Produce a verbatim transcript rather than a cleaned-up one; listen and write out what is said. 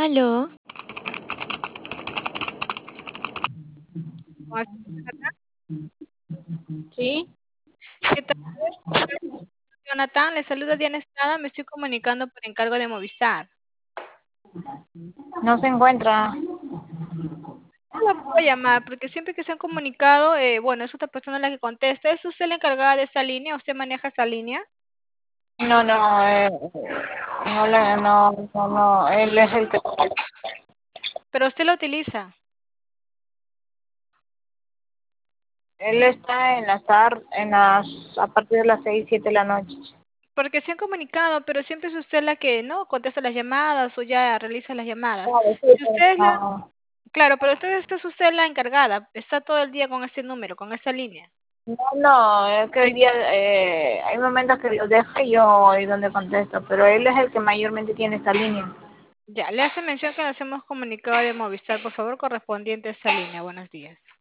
Aló. ¿Cómo estás, Jonathan? Sí, ¿Qué tal? Jonathan, le saluda Diana Estrada, me estoy comunicando por encargo de Movistar. no se encuentra. No la puedo llamar porque siempre que se han comunicado, eh, bueno, es otra persona la que contesta. ¿Es usted la encargada de esa línea? ¿Usted maneja esa línea? No, no, eh, no, le- no, no, no, él es el que... Pero usted la utiliza. Él está en las tar, en las, a partir de las seis, siete de la noche. Porque se han comunicado, pero siempre es usted la que no contesta las llamadas o ya realiza las llamadas. Claro, sí, Si pero usted es la... no, Claro, pero entonces esta es usted la encargada. Está todo el día con ese número, con esa línea. no, no, es que hoy día eh, hay momentos que lo deja y yo ahí donde contesto, pero él es el que mayormente tiene esta línea. Ya, le hace mención que nos hemos comunicado de Movistar. Por favor, correspondiente a esa línea. Buenos días.